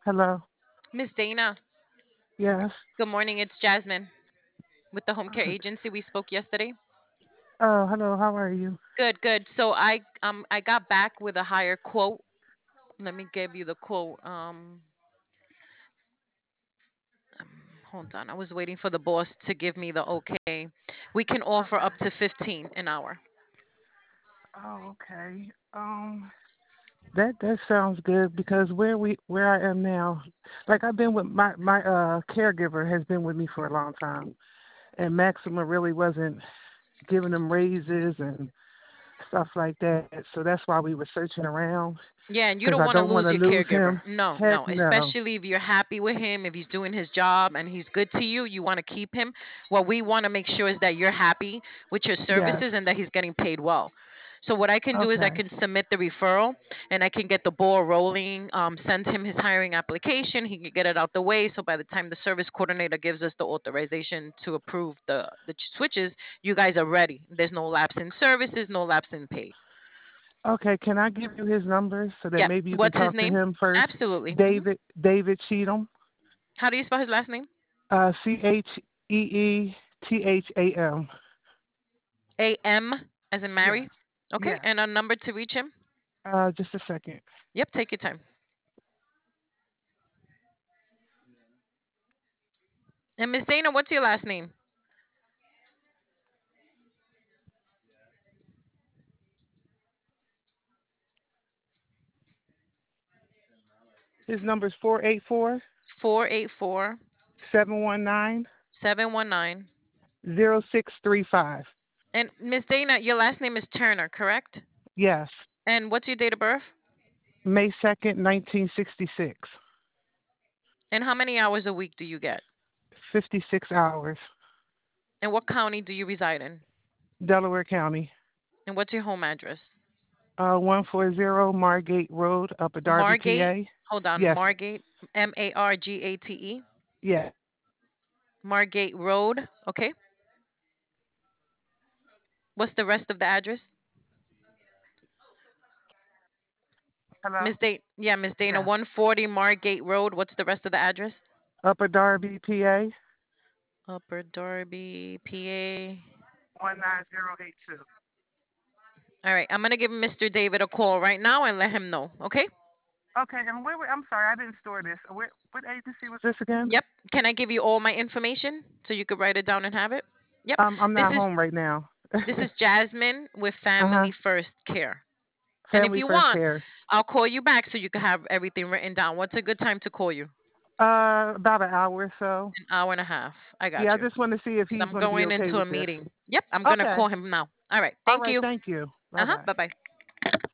Hello. Miss Dana, Yes. good morning. It's Jasmine with the home care agency. We spoke yesterday. Oh, hello. How are you? Good, good. So I got back with a higher quote. Let me give you the quote. Um, Hold on. I was waiting for the boss to give me the okay. We can offer Okay. up to 15 an hour. Oh, okay. That sounds good because where I am now, like I've been with my caregiver has been with me for a long time, and Maxima really wasn't giving them raises and stuff like that. So that's why we were searching around Yeah, and you because don't I want to don't want lose to your lose caregiver. him. No, Heck no. no. Especially if you're happy with him, if he's doing his job and he's good to you, you want to keep him. What we want to make sure is that you're happy with your Yes. services and that he's getting paid well. So what I can do is I Okay. can submit the referral and I can get the ball rolling. Send him his hiring application. He can get it out the way. So by the time the service coordinator gives us the authorization to approve the switches, you guys are ready. There's no lapse in services, no lapse in pay. Okay. Can I give you his number so that Yep. maybe you can What's his talk to name? him first? Absolutely. David Cheatham. How do you spell his last name? Cheetham. A.M. as in Yes. Mary. Okay. Yes. And a number to reach him? Just a second. Yep. Take your time. And Miss Dana, what's your last name? His number is 484 484 719 719. 0635. And Miss Dana, your last name is Turner, correct? Yes. And what's your date of birth? May 2nd, 1966. And how many hours a week do you get? 56 hours. And what county do you reside in? Delaware County. And what's your home address? 140 Margate Road, Upper Darby, Margate. PA. Hold on. Yes. Margate. Margate. Yeah. Margate Road. Okay. What's the rest of the address? Hello? Miss Dana. Yeah, Miss Dana. Yes. 140 Margate Road. What's the rest of the address? Upper Darby, PA. Upper Darby, PA. 19082. All right, I'm gonna give Mr. David a call right now and let him know. Okay? Okay, and I'm sorry, I didn't store this. What agency was this again? Yep. Can I give you all my information so you could write it down and have it? Yep. I'm This not is home right now. this is Jasmine with Uh-huh. Family First Care. And if Family you First want, Care. I'll call you back so you can have everything written down. What's a good time to call you? About an hour or so. An hour and a half. I Yeah, got I you. just want to see if Because he's I'm going to be going okay into a with this. meeting. Yep. I'm gonna Okay. call him now. All right. All Thank right. you. Thank you. Bye Uh huh. bye. Bye bye.